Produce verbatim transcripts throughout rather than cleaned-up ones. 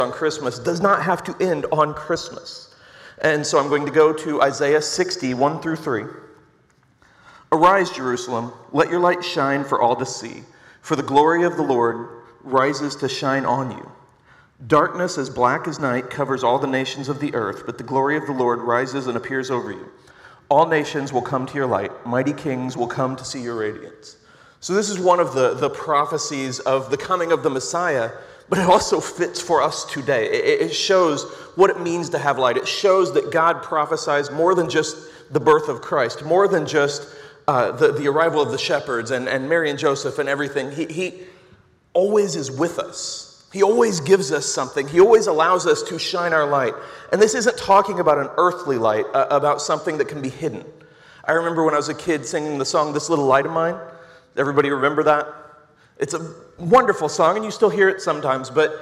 on Christmas does not have to end on Christmas. And so I'm going to go to Isaiah sixty, one through three. Arise, Jerusalem, let your light shine for all to see, for the glory of the Lord rises to shine on you. Darkness as black as night covers all the nations of the earth, but the glory of the Lord rises and appears over you. All nations will come to your light, mighty kings will come to see your radiance. So this is one of the, the prophecies of the coming of the Messiah, but it also fits for us today. It, it shows what it means to have light. It shows that God prophesies more than just the birth of Christ, more than just uh, the, the arrival of the shepherds and, and Mary and Joseph and everything. He, he always is with us. He always gives us something. He always allows us to shine our light. And this isn't talking about an earthly light, uh, about something that can be hidden. I remember when I was a kid singing the song, This Little Light of Mine. Everybody remember that? It's a wonderful song, and you still hear it sometimes, but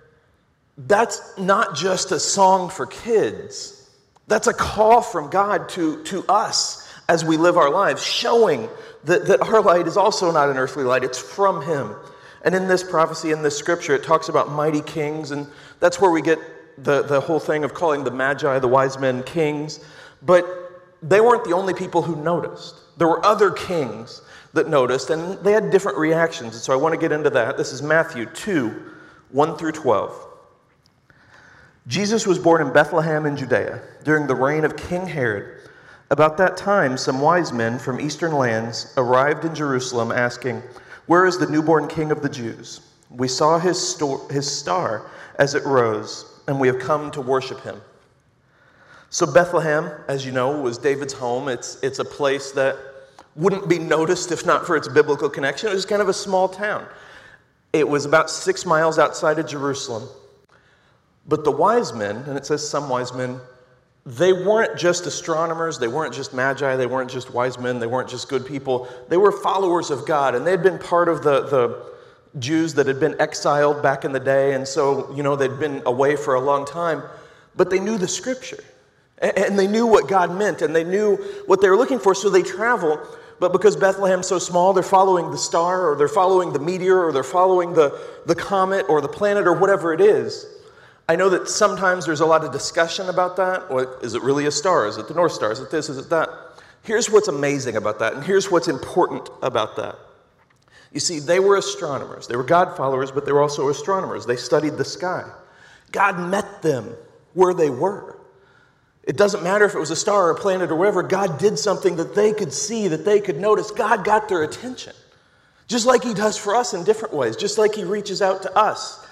that's not just a song for kids. That's a call from God to, to us as we live our lives, showing that, that our light is also not an earthly light. It's from Him. And in this prophecy, in this scripture, it talks about mighty kings, and that's where we get the, the whole thing of calling the Magi, the wise men, kings. But they weren't the only people who noticed. There were other kings that noticed, and they had different reactions. And so I want to get into that. This is Matthew two, one through twelve. Jesus was born in Bethlehem in Judea during the reign of King Herod. About that time, some wise men from eastern lands arrived in Jerusalem asking, "Where is the newborn King of the Jews? We saw his, sto- his star as it rose, and we have come to worship him." So Bethlehem, as you know, was David's home. It's, it's a place that wouldn't be noticed if not for its biblical connection. It was kind of a small town. It was about six miles outside of Jerusalem. But the wise men, and it says some wise men, they weren't just astronomers, they weren't just magi, they weren't just wise men, they weren't just good people. They were followers of God, and they'd been part of the, the Jews that had been exiled back in the day, and so, you know, they'd been away for a long time, but they knew the scripture, and they knew what God meant, and they knew what they were looking for, so they travel. But because Bethlehem's so small, they're following the star, or they're following the meteor, or they're following the, the comet, or the planet, or whatever it is. I know that sometimes there's a lot of discussion about that. Well, is it really a star? Is it the North Star? Is it this? Is it that? Here's what's amazing about that, and here's what's important about that. You see, they were astronomers. They were God followers, but they were also astronomers. They studied the sky. God met them where they were. It doesn't matter if it was a star or a planet or whatever. God did something that they could see, that they could notice. God got their attention, just like He does for us in different ways, just like He reaches out to us.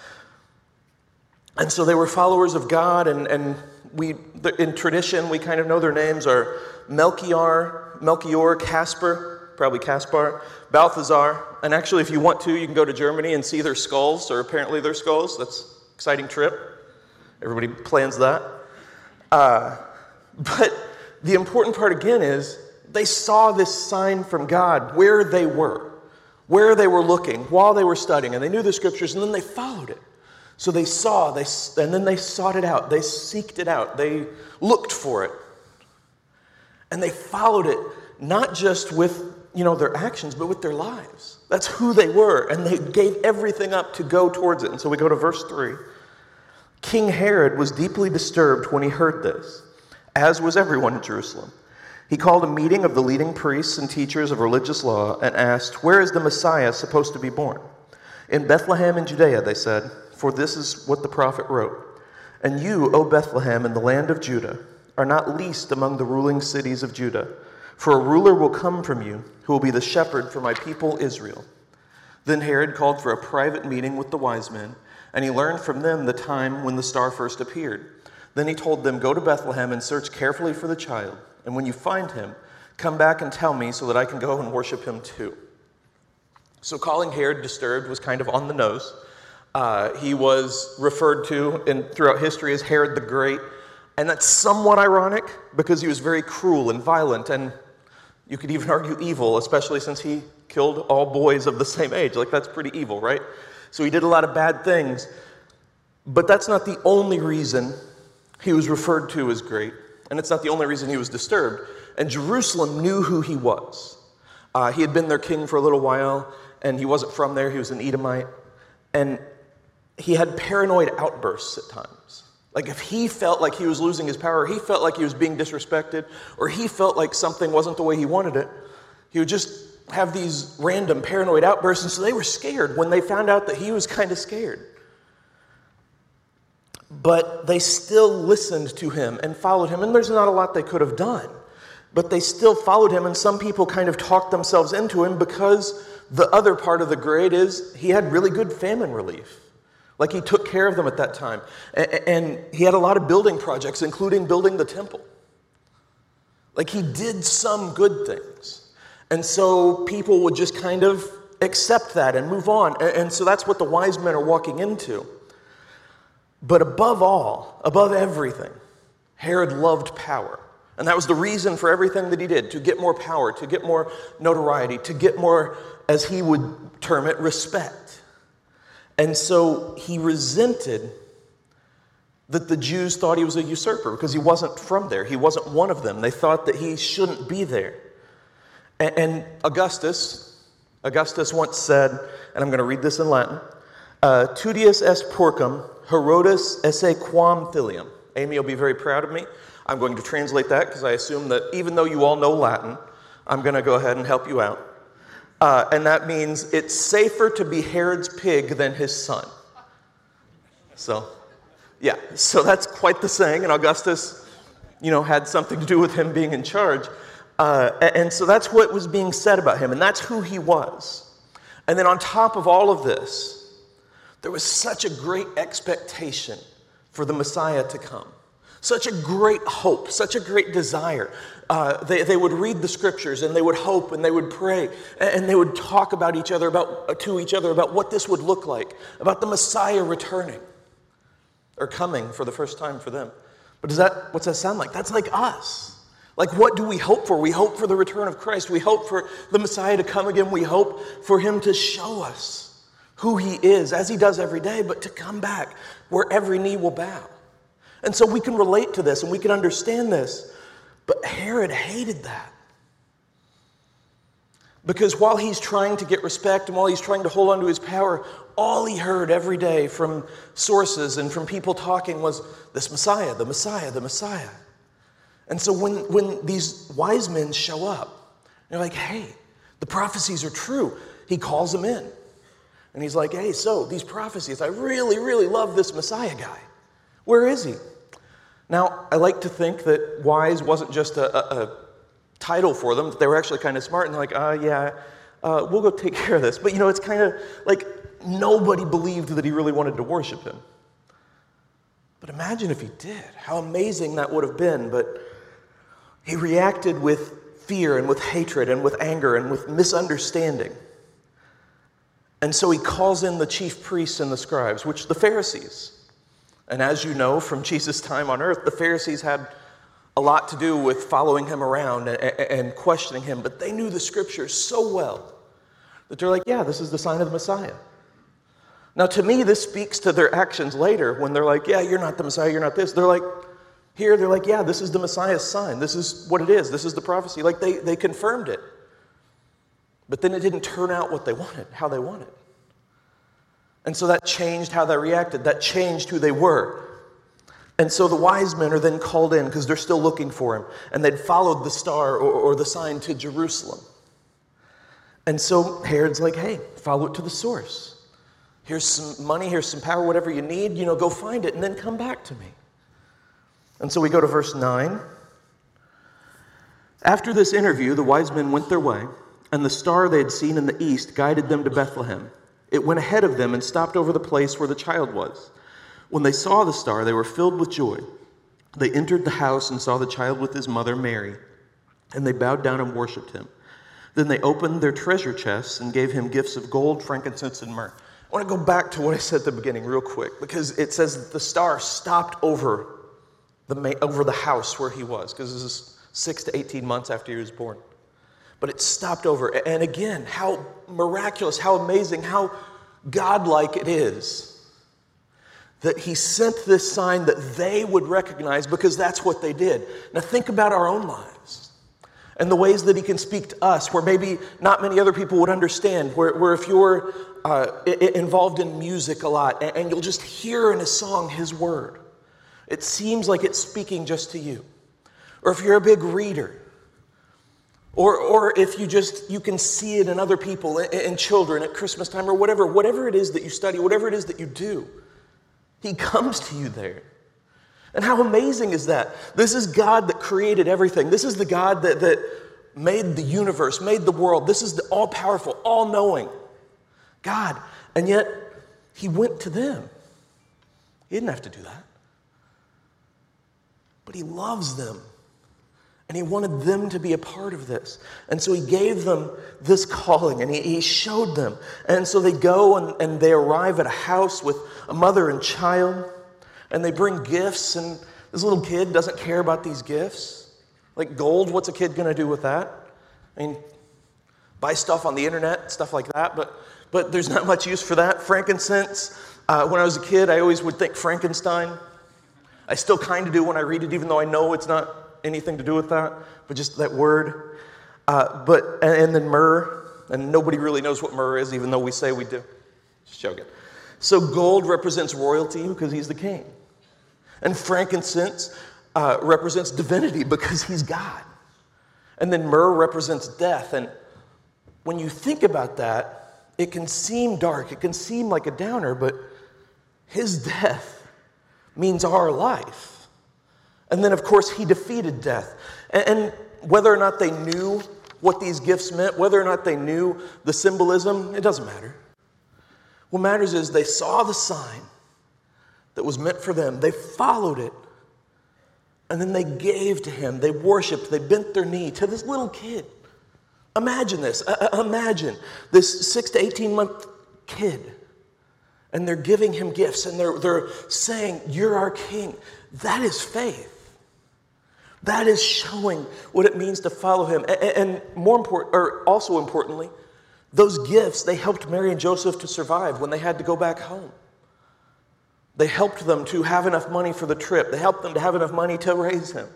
And so they were followers of God, and, and we, in tradition, we kind of know their names are Melchior, Melchior, Caspar, probably Caspar, Balthazar. And actually, if you want to, you can go to Germany and see their skulls, or apparently their skulls. That's an exciting trip. Everybody plans that. Uh, but the important part again is they saw this sign from God where they were, where they were looking while they were studying, and they knew the scriptures, and then they followed it. So they saw, they and then they sought it out. They seeked it out. They looked for it, and they followed it not just with, you know, their actions, but with their lives. That's who they were, and they gave everything up to go towards it. And so we go to verse three. King Herod was deeply disturbed when he heard this, as was everyone in Jerusalem. He called a meeting of the leading priests and teachers of religious law and asked, "Where is the Messiah supposed to be born?" "In Bethlehem in Judea," they said, "for this is what the prophet wrote. And you, O Bethlehem, in the land of Judah, are not least among the ruling cities of Judah, for a ruler will come from you who will be the shepherd for my people Israel." Then Herod called for a private meeting with the wise men, and he learned from them the time when the star first appeared. Then he told them, "Go to Bethlehem and search carefully for the child, and when you find him, come back and tell me so that I can go and worship him too." So calling Herod disturbed was kind of on the nose. Uh, he was referred to in, throughout history as Herod the Great, and that's somewhat ironic because he was very cruel and violent, and you could even argue evil, especially since he killed all boys of the same age. Like, that's pretty evil, right? So he did a lot of bad things, but that's not the only reason he was referred to as great, and it's not the only reason he was disturbed. And Jerusalem knew who he was. Uh, he had been their king for a little while, and he wasn't from there. He was an Edomite, and he had paranoid outbursts at times. Like if he felt like he was losing his power, or he felt like he was being disrespected, or he felt like something wasn't the way he wanted it, he would just have these random paranoid outbursts. And so they were scared when they found out that he was kind of scared. But they still listened to him and followed him. And there's not a lot they could have done. But they still followed him. And some people kind of talked themselves into him because the other part of the grade is he had really good famine relief. Like he took care of them at that time. And he had a lot of building projects, including building the temple. Like he did some good things. And so people would just kind of accept that and move on. And so that's what the wise men are walking into. But above all, above everything, Herod loved power. And that was the reason for everything that he did, to get more power, to get more notoriety, to get more, as he would term it, respect. And so he resented that the Jews thought he was a usurper because he wasn't from there. He wasn't one of them. They thought that he shouldn't be there. And Augustus, Augustus once said, and I'm going to read this in Latin, uh, Tudius est porcum, Herodes esse quam filium. Amy will be very proud of me. I'm going to translate that because I assume that even though you all know Latin, I'm going to go ahead and help you out. Uh, and that means it's safer to be Herod's pig than his son. So, yeah, so that's quite the saying. And Augustus, you know, had something to do with him being in charge. Uh, and so that's what was being said about him. And that's who he was. And then on top of all of this, there was such a great expectation for the Messiah to come. Such a great hope, such a great desire. Uh, they, they would read the scriptures and they would hope and they would pray and they would talk about each other, about to each other about what this would look like, about the Messiah returning or coming for the first time for them. But does that, what's that sound like? That's like us. Like what do we hope for? We hope for the return of Christ. We hope for the Messiah to come again. We hope for him to show us who he is, as he does every day, but to come back where every knee will bow. And so we can relate to this and we can understand this. But Herod hated that. Because while he's trying to get respect and while he's trying to hold on to his power, all he heard every day from sources and from people talking was this Messiah, the Messiah, the Messiah. And so when, when these wise men show up, they're like, hey, the prophecies are true. He calls them in. And he's like, hey, so these prophecies, I really, really love this Messiah guy. Where is he? Now, I like to think that wise wasn't just a, a, a title for them. They were actually kind of smart. And they're like, uh, yeah, uh, we'll go take care of this. But, you know, it's kind of like nobody believed that he really wanted to worship him. But imagine if he did. How amazing that would have been. But he reacted with fear and with hatred and with anger and with misunderstanding. And so he calls in the chief priests and the scribes, which the Pharisees. And as you know from Jesus' time on earth, the Pharisees had a lot to do with following him around and, and questioning him. But they knew the scriptures so well that they're like, yeah, this is the sign of the Messiah. Now to me, this speaks to their actions later when they're like, yeah, you're not the Messiah, you're not this. They're like, here, they're like, yeah, this is the Messiah's sign. This is what it is. This is the prophecy. Like they, they confirmed it. But then it didn't turn out what they wanted, how they wanted. And so that changed how they reacted. That changed who they were. And so the wise men are then called in because they're still looking for him. And they'd followed the star or, or the sign to Jerusalem. And so Herod's like, hey, follow it to the source. Here's some money, here's some power, whatever you need. You know, go find it and then come back to me. And so we go to verse nine. After this interview, the wise men went their way. And the star they had seen in the east guided them to Bethlehem. It went ahead of them and stopped over the place where the child was. When they saw the star, they were filled with joy. They entered the house and saw the child with his mother, Mary, and they bowed down and worshipped him. Then they opened their treasure chests and gave him gifts of gold, frankincense, and myrrh. I want to go back to what I said at the beginning real quick, because it says that the star stopped over the, over the house where he was, because this is six to eighteen months after he was born. But it stopped over. And again, how miraculous, how amazing, how godlike it is that he sent this sign that they would recognize because that's what they did. Now think about our own lives. and the ways that he can speak to us where maybe not many other people would understand, where, where if you're uh, involved in music a lot and, and you'll just hear in a song his word, it seems like it's speaking just to you. Or if you're a big reader, or or if you just, you can see it in other people, in, in children at Christmas time or whatever, whatever it is that you study, whatever it is that you do, he comes to you there. And how amazing is that? This is God that created everything. This is the God that, that made the universe, made the world. This is the all-powerful, all-knowing God. And yet, he went to them. He didn't have to do that. But he loves them. And he wanted them to be a part of this. And so he gave them this calling, and he, he showed them. And so they go and, and they arrive at a house with a mother and child. And they bring gifts, and this little kid doesn't care about these gifts. Like gold, what's a kid going to do with that? I mean, buy stuff on the internet, stuff like that, but but there's not much use for that. Frankincense, uh, when I was a kid, I always would think Frankenstein. I still kind of do when I read it, even though I know it's not anything to do with that, but just that word. Uh, but and, and then myrrh, and nobody really knows what myrrh is, even though we say we do. Just joking. So gold represents royalty because he's the king. And frankincense uh, represents divinity because he's God. And then myrrh represents death. And when you think about that, it can seem dark. It can seem like a downer, but his death means our life. And then, of course, he defeated death. And, and whether or not they knew what these gifts meant, whether or not they knew the symbolism, it doesn't matter. What matters is they saw the sign that was meant for them. They followed it. And then they gave to him. They worshiped. They bent their knee to this little kid. Imagine this. Uh, imagine this six to eighteen month kid. And they're giving him gifts. And they're, they're saying, you're our king. That is faith. That is showing what it means to follow him. And, and more important, or also importantly, those gifts, they helped Mary and Joseph to survive when they had to go back home. They helped them to have enough money for the trip. They helped them to have enough money to raise him.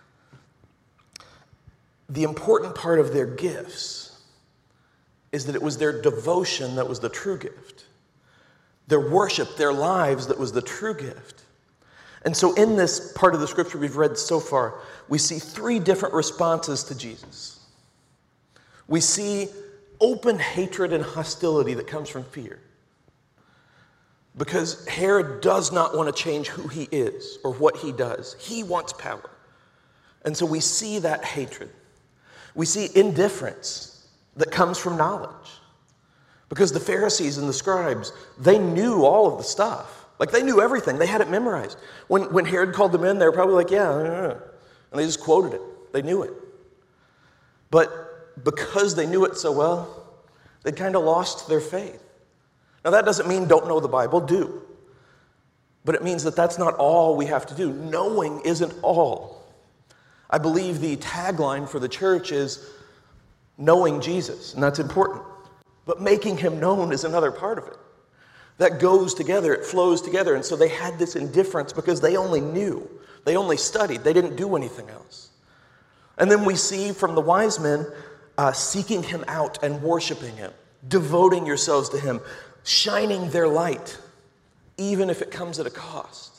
The important part of their gifts is that it was their devotion that was the true gift. Their worship, their lives that was the true gift. And so in this part of the scripture we've read so far, we see three different responses to Jesus. We see open hatred and hostility that comes from fear. Because Herod does not want to change who he is or what he does. He wants power. And so we see that hatred. We see indifference that comes from knowledge. Because the Pharisees and the scribes, they knew all of the stuff. Like they knew everything. They had it memorized. When, when Herod called them in, they were probably like, yeah, yeah, yeah. And they just quoted it. They knew it. But because they knew it so well, they kind of lost their faith. Now that doesn't mean don't know the Bible, do. But it means that that's not all we have to do. Knowing isn't all. I believe the tagline for the church is knowing Jesus, and that's important. But making him known is another part of it. That goes together, it flows together. And so they had this indifference because they only knew. They only studied. They didn't do anything else. And then we see from the wise men uh, seeking him out and worshiping him, devoting yourselves to him, shining their light, even if it comes at a cost.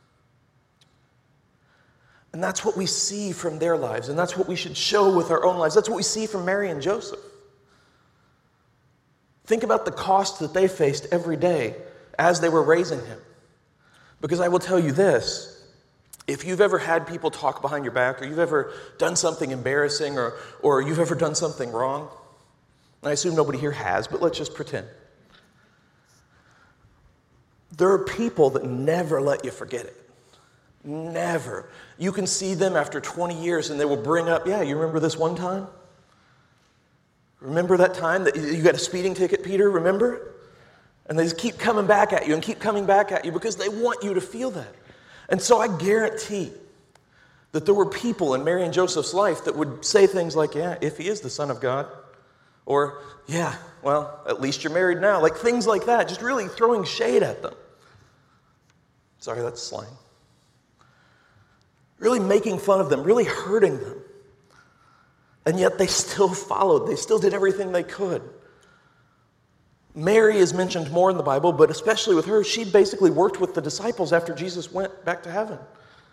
And that's what we see from their lives, and that's what we should show with our own lives. That's what we see from Mary and Joseph. Think about the cost that they faced every day as they were raising him. Because I will tell you this, if you've ever had people talk behind your back, or you've ever done something embarrassing, or, or you've ever done something wrong, and I assume nobody here has, but let's just pretend. There are people that never let you forget it. Never. You can see them after twenty years and they will bring up, yeah, you remember this one time? Remember that time that you got a speeding ticket, Peter? Remember? And they just keep coming back at you and keep coming back at you because they want you to feel that. And so I guarantee that there were people in Mary and Joseph's life that would say things like, yeah, if he is the Son of God. Or, yeah, well, at least you're married now. Like things like that, just really throwing shade at them. Sorry, that's slang. Really making fun of them, really hurting them. And yet they still followed. They still did everything they could. Mary is mentioned more in the Bible, but especially with her, she basically worked with the disciples after Jesus went back to heaven.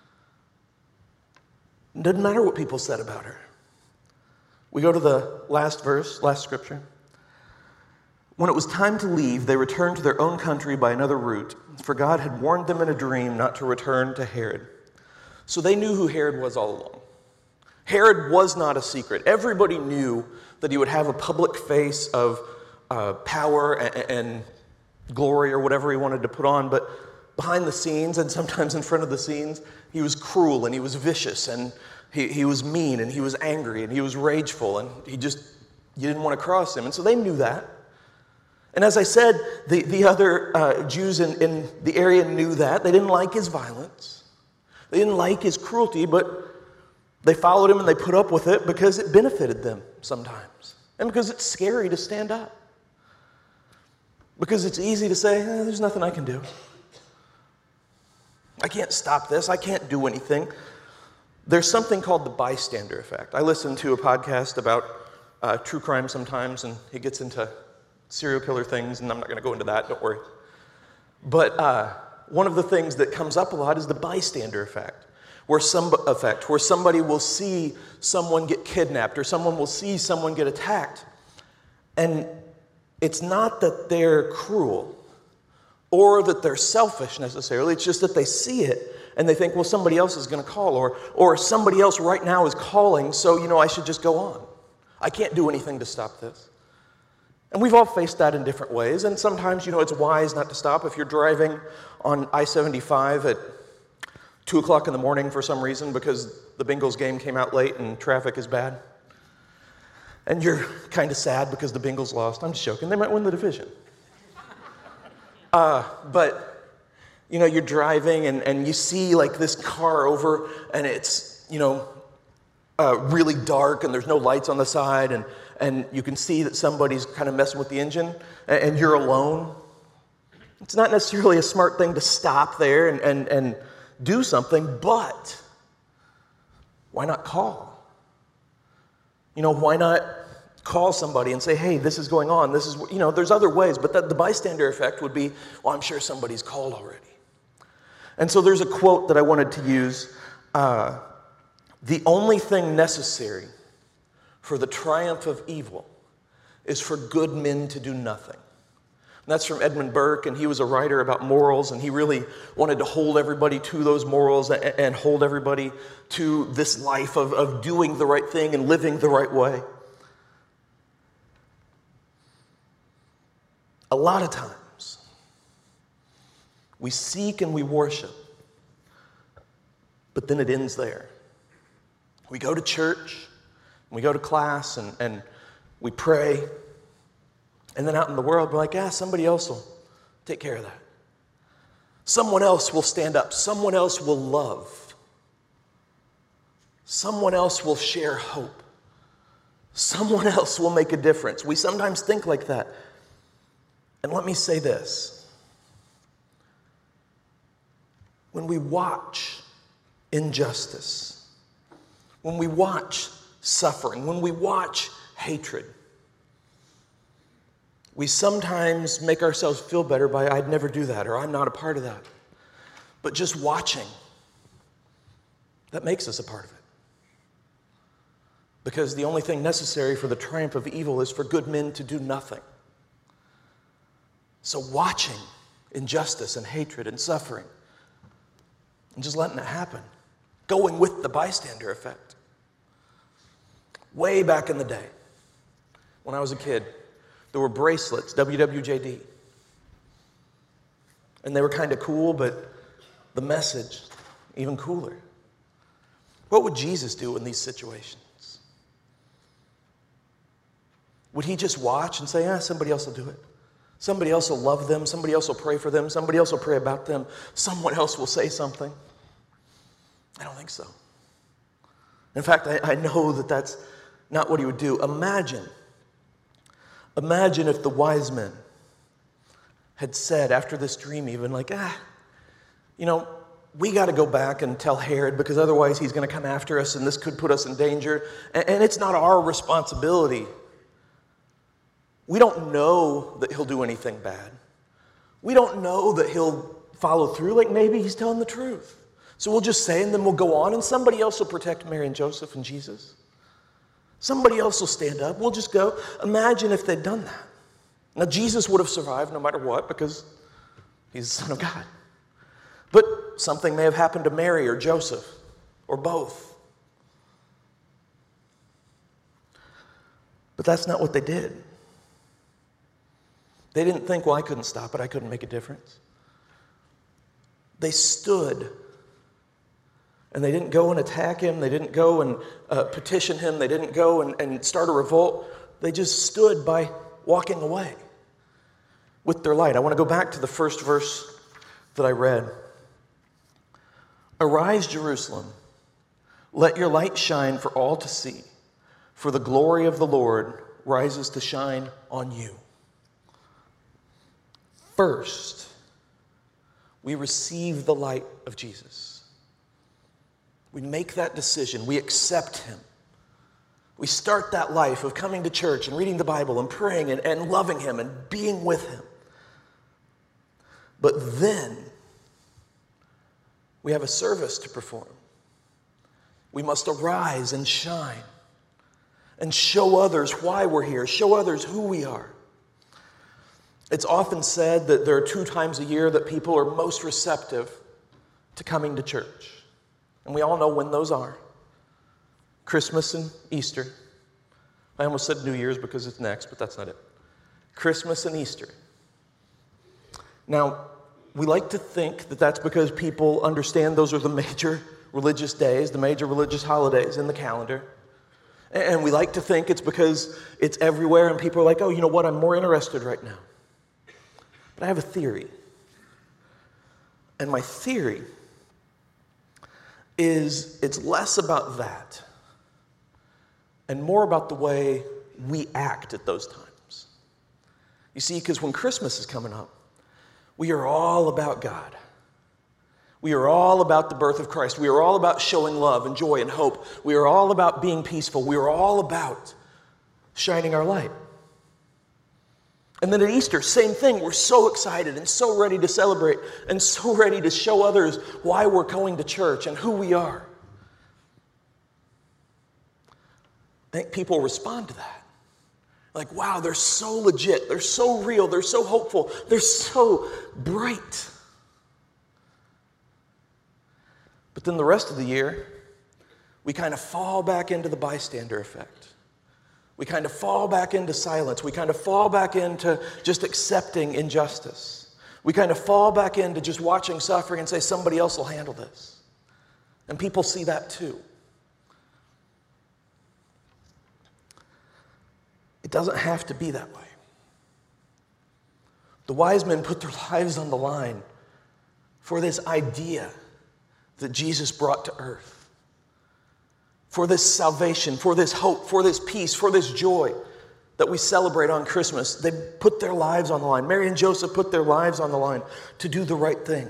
It doesn't matter what people said about her. We go to the last verse, last scripture. When it was time to leave, they returned to their own country by another route, for God had warned them in a dream not to return to Herod. So they knew who Herod was all along. Herod was not a secret. Everybody knew that he would have a public face of uh, power and, and glory or whatever he wanted to put on, but behind the scenes and sometimes in front of the scenes, he was cruel and he was vicious and he, he was mean and he was angry and he was rageful and he just, you didn't want to cross him. And so they knew that. And as I said, the, the other uh, Jews in, in the area knew that. They didn't like his violence. They didn't like his cruelty, but they followed him and they put up with it because it benefited them sometimes. And because it's scary to stand up. Because it's easy to say, eh, there's nothing I can do. I can't stop this. I can't do anything. There's something called the bystander effect. I listen to a podcast about uh, true crime sometimes, and it gets into serial killer things, and I'm not going to go into that, don't worry. But uh, one of the things that comes up a lot is the bystander effect, where some effect, where somebody will see someone get kidnapped or someone will see someone get attacked, and it's not that they're cruel or that they're selfish necessarily. It's just that they see it and they think, well, somebody else is going to call, or or somebody else right now is calling, so, you know, I should just go on. I can't do anything to stop this. And we've all faced that in different ways, and sometimes, you know, it's wise not to stop. If you're driving on I seventy-five at two o'clock in the morning for some reason because the Bengals game came out late and traffic is bad, and you're kind of sad because the Bengals lost. I'm just joking. They might win the division. Uh, but, you know, you're driving and, and you see like this car over and it's, you know, uh, really dark and there's no lights on the side and, and you can see that somebody's kind of messing with the engine and, and you're alone. It's not necessarily a smart thing to stop there and, and, and do something, but why not call? You know, why not call somebody and say, hey, this is going on. This is, you know, there's other ways, but that the bystander effect would be, well, I'm sure somebody's called already. And so there's a quote that I wanted to use. Uh, the only thing necessary for the triumph of evil is for good men to do nothing. And that's from Edmund Burke, and he was a writer about morals, and he really wanted to hold everybody to those morals and, and hold everybody to this life of, of doing the right thing and living the right way. A lot of times, we seek and we worship, but then it ends there. We go to church, we go to class, and, and we pray, and then out in the world, we're like, ah, somebody else will take care of that. Someone else will stand up. Someone else will love. Someone else will share hope. Someone else will make a difference. We sometimes think like that. And let me say this. When we watch injustice, when we watch suffering, when we watch hatred, we sometimes make ourselves feel better by, I'd never do that, or I'm not a part of that. But just watching, that makes us a part of it. Because the only thing necessary for the triumph of evil is for good men to do nothing. So watching injustice and hatred and suffering and just letting it happen, going with the bystander effect. Way back in the day, when I was a kid, there were bracelets, W W J D. And they were kind of cool, but the message, even cooler. What would Jesus do in these situations? Would he just watch and say, ah, somebody else will do it? Somebody else will love them. Somebody else will pray for them. Somebody else will pray about them. Someone else will say something. I don't think so. In fact, I, I know that that's not what he would do. Imagine, imagine if the wise men had said after this dream even like, ah, you know, we got to go back and tell Herod because otherwise he's going to come after us and this could put us in danger. And, and it's not our responsibility. We don't know that he'll do anything bad. We don't know that he'll follow through, like maybe he's telling the truth. So we'll just say, and then we'll go on, and somebody else will protect Mary and Joseph and Jesus. Somebody else will stand up. We'll just go. Imagine if they'd done that. Now, Jesus would have survived no matter what because he's the Son of God. But something may have happened to Mary or Joseph, or both. But that's not what they did. They didn't think, well, I couldn't stop it. I couldn't make a difference. They stood. And they didn't go and attack him. They didn't go and uh, petition him. They didn't go and, and start a revolt. They just stood by walking away with their light. I want to go back to the first verse that I read. Arise, Jerusalem. Let your light shine for all to see. For the glory of the Lord rises to shine on you. First, we receive the light of Jesus. We make that decision. We accept him. We start that life of coming to church and reading the Bible and praying and, and loving him and being with him. But then we have a service to perform. We must arise and shine and show others why we're here, show others who we are. It's often said that there are two times a year that people are most receptive to coming to church. And we all know when those are. Christmas and Easter. I almost said New Year's because it's next, but that's not it. Christmas and Easter. Now, we like to think that that's because people understand those are the major religious days, the major religious holidays in the calendar. And we like to think it's because it's everywhere and people are like, oh, you know what, I'm more interested right now. But I have a theory. And my theory is it's less about that and more about the way we act at those times. You see, because when Christmas is coming up, we are all about God. We are all about the birth of Christ. We are all about showing love and joy and hope. We are all about being peaceful. We are all about shining our light. And then at Easter, same thing. We're so excited and so ready to celebrate and so ready to show others why we're going to church and who we are. I think people respond to that. Like, wow, they're so legit. They're so real. They're so hopeful. They're so bright. But then the rest of the year, we kind of fall back into the bystander effect. We kind of fall back into silence. We kind of fall back into just accepting injustice. We kind of fall back into just watching suffering and say, somebody else will handle this. And people see that too. It doesn't have to be that way. The wise men put their lives on the line for this idea that Jesus brought to earth. For this salvation, for this hope, for this peace, for this joy that we celebrate on Christmas. They put their lives on the line. Mary and Joseph put their lives on the line to do the right thing.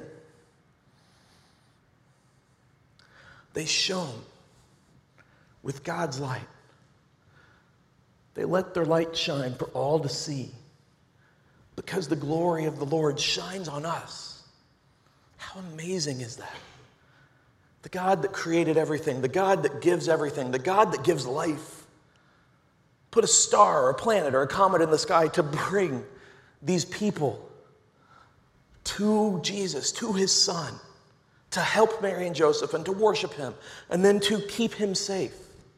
They shone with God's light. They let their light shine for all to see because the glory of the Lord shines on us. How amazing is that? The God that created everything, the God that gives everything, the God that gives life, put a star or a planet or a comet in the sky to bring these people to Jesus, to his son, to help Mary and Joseph and to worship him, and then to keep him safe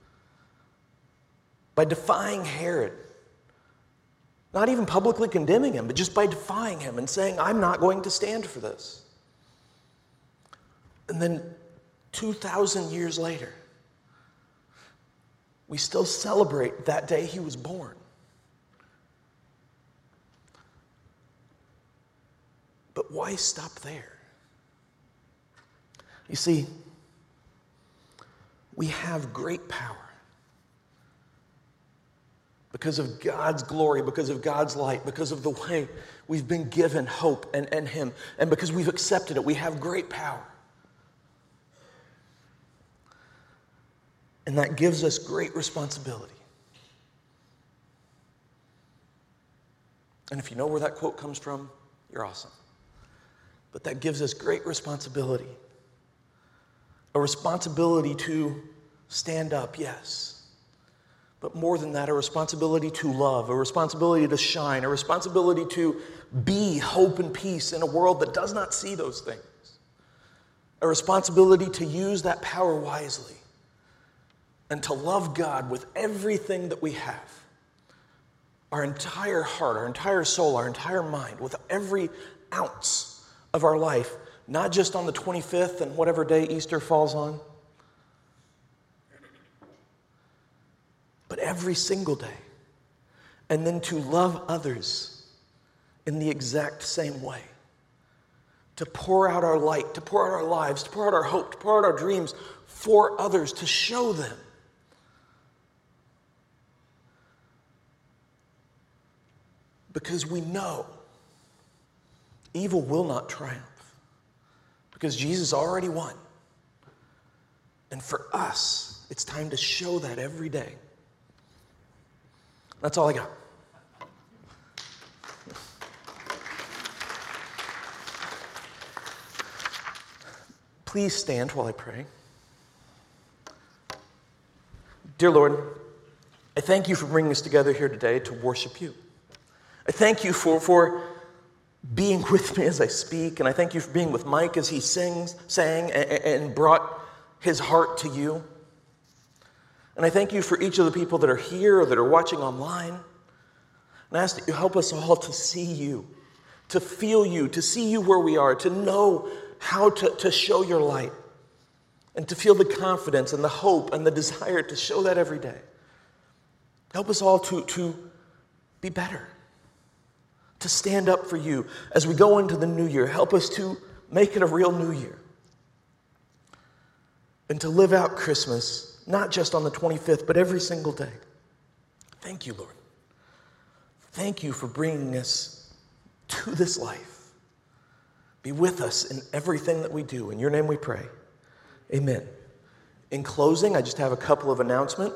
by defying Herod. Not even publicly condemning him, but just by defying him and saying, I'm not going to stand for this. And then two thousand years later, we still celebrate that day he was born. But why stop there? You see, we have great power because of God's glory, because of God's light, because of the way we've been given hope and, and him, and because we've accepted it. We have great power. And that gives us great responsibility. And if you know where that quote comes from, you're awesome. But that gives us great responsibility. A responsibility to stand up, yes. But more than that, a responsibility to love, a responsibility to shine, a responsibility to be hope and peace in a world that does not see those things. A responsibility to use that power wisely and to love God with everything that we have. Our entire heart, our entire soul, our entire mind, with every ounce of our life, not just on the twenty-fifth and whatever day Easter falls on, but every single day. And then to love others in the exact same way. To pour out our light, to pour out our lives, to pour out our hope, to pour out our dreams for others, to show them. Because we know evil will not triumph. Because Jesus already won. And for us, it's time to show that every day. That's all I got. Please stand while I pray. Dear Lord, I thank you for bringing us together here today to worship you. I thank you for, for being with me as I speak, and I thank you for being with Mike as he sings, sang and, and brought his heart to you. And I thank you for each of the people that are here or that are watching online. And I ask that you help us all to see you, to feel you, to see you where we are, to know how to, to show your light, and to feel the confidence and the hope and the desire to show that every day. Help us all to, to be better, to stand up for you as we go into the new year. Help us to make it a real new year, and to live out Christmas, not just on the twenty-fifth, but every single day. Thank you, Lord. Thank you for bringing us to this life. Be with us in everything that we do. In your name we pray. Amen. In closing, I just have a couple of announcements.